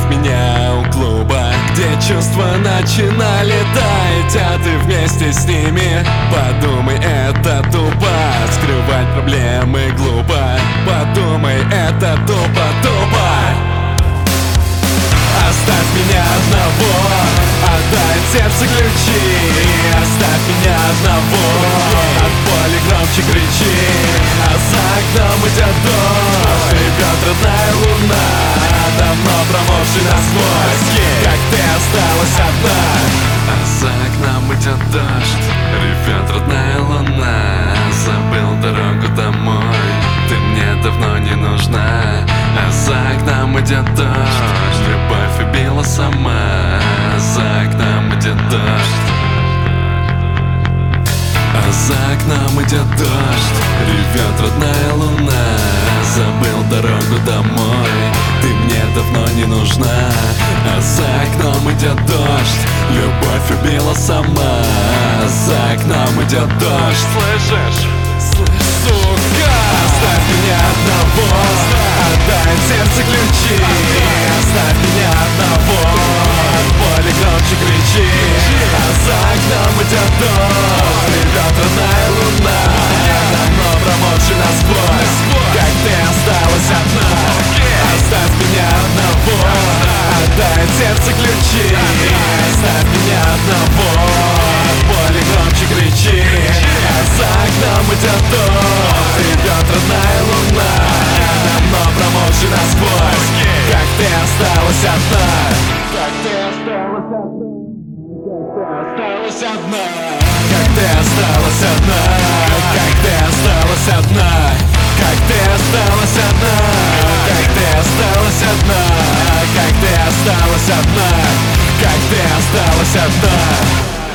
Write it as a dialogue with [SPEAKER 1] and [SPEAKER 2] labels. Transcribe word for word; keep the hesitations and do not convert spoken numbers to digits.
[SPEAKER 1] меня у клуба, где чувства начинали таять, а ты вместе с ними. Подумай, это тупо, скрывать проблемы глупо. Подумай, это тупо, тупо. Оставь меня одного, отдай сердце ключи. Оставь меня одного, от боли громче кричи. А за окном идет дождь, ревет родная луна, давно промокший насквозь, как ты осталась одна. А за окном идет дождь, ревет родная луна, забыл дорогу домой, ты мне давно не нужна. А за окном идет дождь, любовь убила сама. За окном идет дождь, а за окном идет дождь, ревет родная луна, забыл дорогу домой, ты мне давно не нужна. А за окном идет дождь, любовь убила сама. За окном идет дождь, слышишь? Слышь, сука! Оставь меня одного, отдай сердце ключи. Оставь меня одного, от боли громче кричи. А за окном идет дождь, ревет родная луна, давно промокший насквозь, как ты осталась одна. Оставь меня одного, отдай сердце ключи. Оставь меня одного, от боли громче кричи. А за окном идет дождь, ревет родная луна, давно промокший насквозь, как ты осталась одна. Как ты осталась одна, как ты осталась одна, как ты осталась одна, как ты осталась одна, как ты осталась одна, как ты осталась одна, как ты осталась одна, как ты осталась одна.